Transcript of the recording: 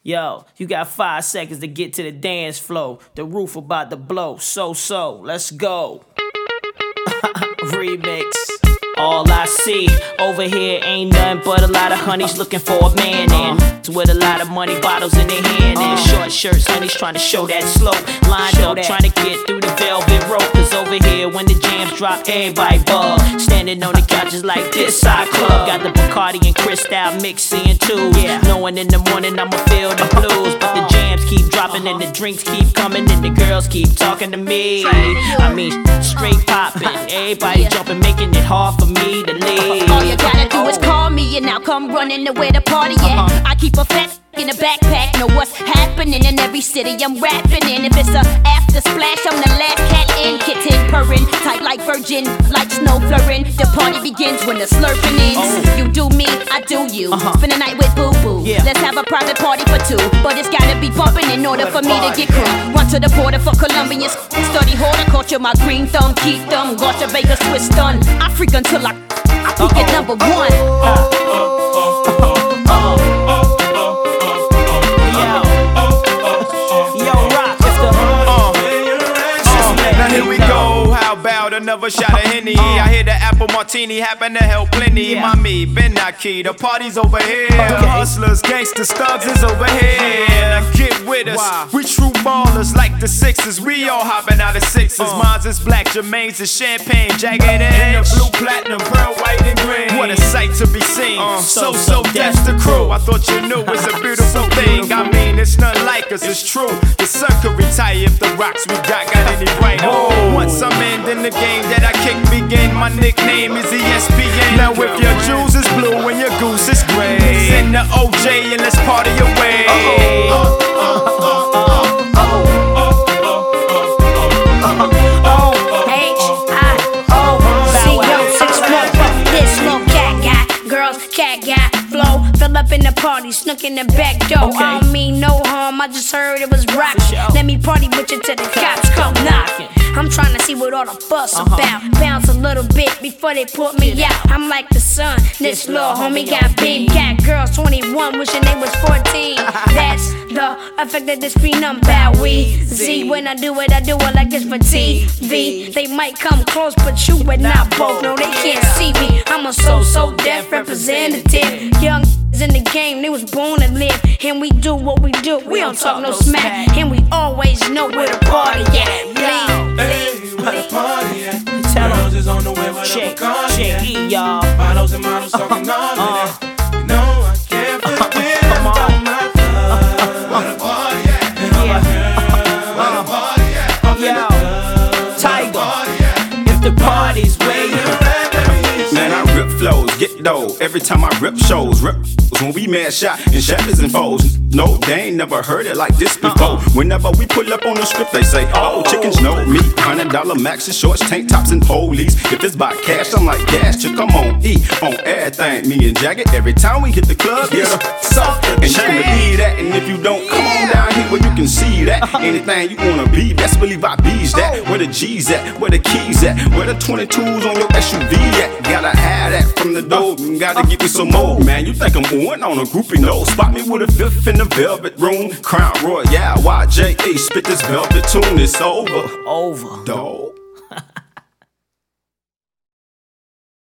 Yo, you got 5 seconds to get to the dance floor. The roof about to blow. So, let's go. Remix. All I see over here ain't nothing but a lot of honeys looking for a man and with a lot of money bottles in their hand and short shirts, honeys trying to show that slope. Lined up trying to get through the velvet rope. Cause over here when the jams drop, everybody bug. Standing on the couches like this side club. Got the Bacardi and Cristal mixing too. Knowing in the morning I'ma feel the blues. But the jams keep dropping and the drinks keep coming and the girls keep talking to me. I mean straight popping, everybody jumping, making it hard for me to leave. All you gotta do is call me and I'll come running to where the party at. I keep a fat in a backpack, know what's happening in every city I'm rapping in. If it's a after splash, I'm the last cat in. Kitten purring, tight like virgin, like snow flurring. The party begins when the slurping ends. You do me, I do you. Spend the night with boo boo. Let's have a private party for two, but it's gotta be bumping in order for me to get crew. Run to the border for Colombians, study horticulture, my green thumb, keep them. Gotcha Vegas twist done. I freak until I peak at number one. Here we go, how about another shot of Henny? I hear the apple martini happen to help plenty. Mommy, been not key, the party's over here. Hustlers, gangsters, thugs is over here. Now get with us, we true ballers like the Sixers. We all hopping out of sixes. Mine's is black, Jermaine's is champagne, jagged edge. The blue, platinum, pearl, white and green. What a sight to be seen. So that's the crew. I thought you knew it's a beautiful thing. I mean, it's none like us, it's true. The sun could retire if the rocks we got any brighter. Once I'm in the game that I kick begin, my nickname is ESPN. Now if your jewels is blue and your goose is gray, send the OJ and let's party away. This little cat got girls, cat got flow. Fill up in the party, snuck in the back door. I don't mean no harm, I just heard it was rock. Let me party with you till the cops come knocking. I'm trying to see what all the fuss about. Bounce a little bit before they put me out. I'm like the sun, this little homie got big cat girls 21, wishing they was 14. That's the effect of the screen I'm Bowie-Z. When I do it like it's for TV. They might come close, but you and I both know they can't see me. I'm a so deaf representative. Young in the game, they was born to live. And we do what we do, we don't talk no smack. And we always know where the party at. Hey, where the party at? Girls is on the way with a Bacardi, y'all. Models and models talking all of that. You know I can't forget about my love. Where the party at? And all my girls, where the party at? Up in the club, Tiger, if the party's where you at. Man, I rip flows, get dough. Every time I rip shows, rip when we mad shot and shatters and foes. No, they ain't never heard it like this before. Whenever we pull up on the script, they say, oh, chickens know me. $100 maxes, shorts, tank tops, and polies. If it's by cash, I'm like, gas, chick, come on, eat on everything. Me and Jagged, every time we hit the club, yeah, soft and you can believe that. And if you don't, come on down here where you can see that. Anything you wanna be, best believe I bees that. Where the G's at, where the keys at, where the 22s on your SUV at. Gotta have that from the door, gotta get me some more. Man, you think I'm on a groupie nose? Spot me with a fifth in the velvet room. Crown Royale, YJE, spit this velvet tune, it's over. Over. Dog.